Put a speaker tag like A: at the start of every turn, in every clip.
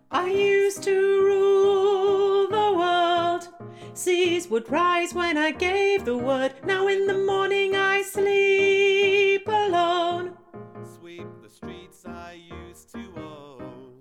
A: I used to rule the world. Seas would rise when I gave the word. Now in the morning I sleep alone.
B: Sweep the streets I used to own.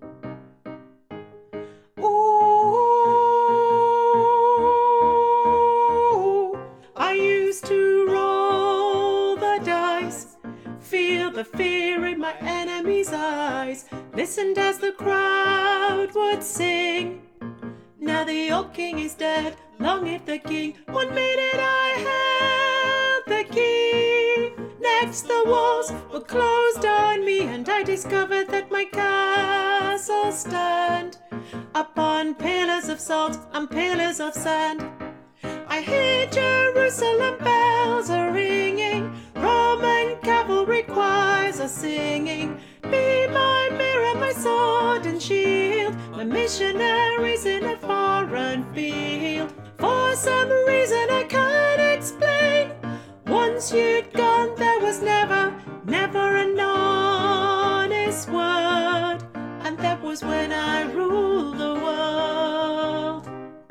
A: Ooh, I used to roll the dice, feel the fear in my enemy's eyes, listened as the crowd would sing. Now the old king is dead, long live the king. 1 minute I held the key. Next the walls were closed on me, and I discovered that my castle stand upon pillars of salt and pillars of sand. I hear Jerusalem bells are ringing, Roman cavalry choirs are singing. Be my mirror, my sword and shield, my missionaries in a foreign field. For some reason I can't explain, once you'd gone there was never an honest word. And that was when I ruled the world.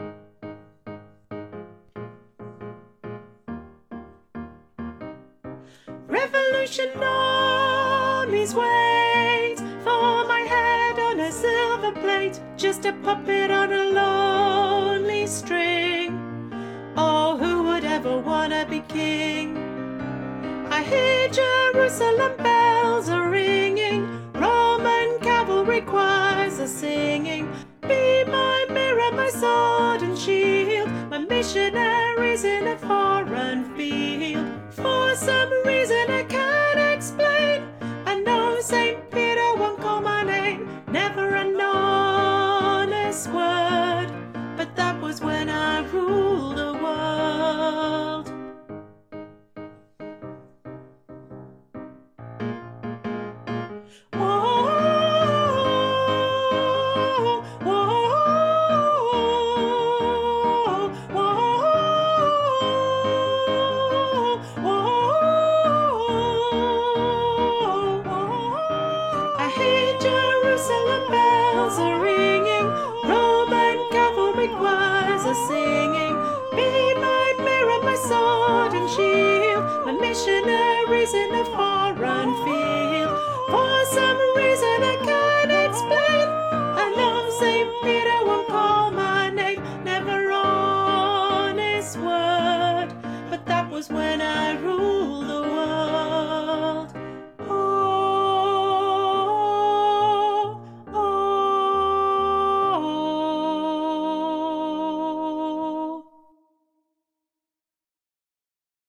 A: Revolution armies wait for my head on a silver plate, just a puppet on a lonely string. Oh, who would ever wanna be king? I hear Jerusalem bells are ringing, Roman cavalry choirs are singing. Be my mirror, my sword and shield, my missionaries in a foreign field. For some reason I can't explain, I know St. Peter won't call my name, never an honest word. But that was when I ruled the world. I hear Jerusalem bells are ringing, Roman cavalry choirs are singing. Be my mirror, my sword and shield, my missionaries in a foreign field.